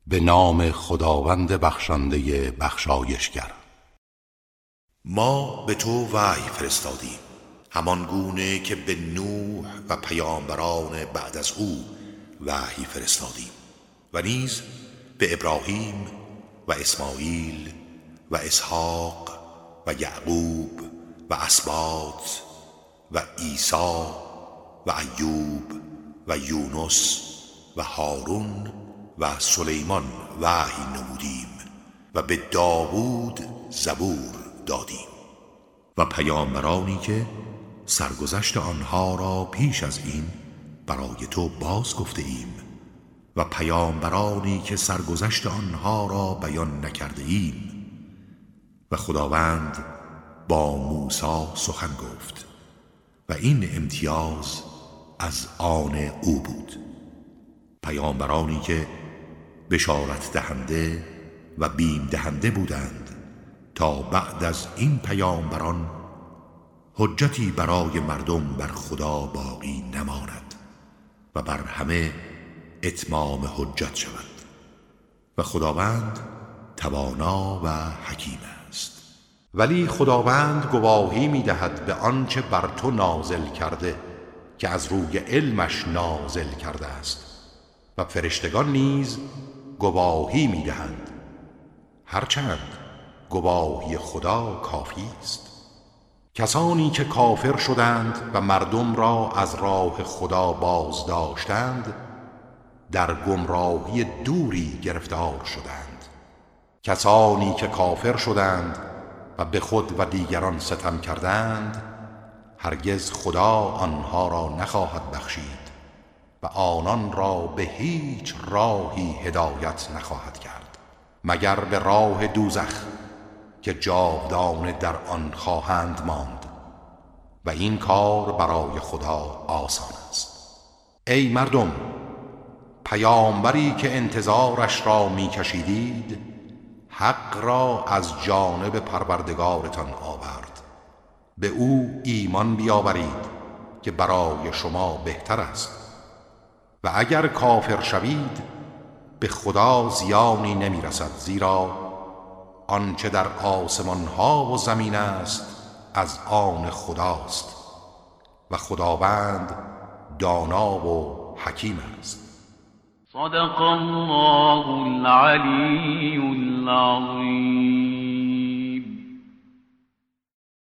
به نام خداوند بخشنده بخشایشگر. ما به تو وحی فرستادیم، همان گونه که به نوح و پیامبران بعد از او وحی فرستادیم و نیز به ابراهیم و اسماعیل و اسحاق و یعقوب و اسباط و عیسی و ایوب و یونس و هارون و سلیمان وحی نمودیم و به داوود زبور دادیم و پیامبرانی که سرگذشت آنها را پیش از این برای تو باز گفته ایم و پیامبرانی که سرگذشت آنها را بیان نکرده ایم. و خداوند با موسی سخن گفت و این امتیاز از آن او بود. پیامبرانی که بشارت دهنده و بیم دهنده بودند تا بعد از این پیامبران حجتی برای مردم بر خدا باقی نماند و بر همه اتمام حجت شود و خداوند توانا و حکیم است. ولی خداوند گواهی می‌دهد به آنچه بر تو نازل کرده که از روی علمش نازل کرده است و فرشتگان نیز گواهی می‌دهند، هرچند گواهی خدا کافی است. کسانی که کافر شدند و مردم را از راه خدا باز داشتند در گمراهی دوری گرفتار شدند. کسانی که کافر شدند و به خود و دیگران ستم کردند هرگز خدا آنها را نخواهد بخشید و آنان را به هیچ راهی هدایت نخواهد کرد مگر به راه دوزخ که جاودانه در آن خواهند ماند و این کار برای خدا آسان است. ای مردم، پیامبری که انتظارش را می‌کشیدید حق را از جانب پروردگارتان آورد. به او ایمان بیاورید که برای شما بهتر است و اگر کافر شوید به خدا زیانی نمی‌رسد، زیرا آنچه در آسمان ها و زمین است از آن خداست و خداوند دانا و حکیم است. صدق الله العلی العظیم.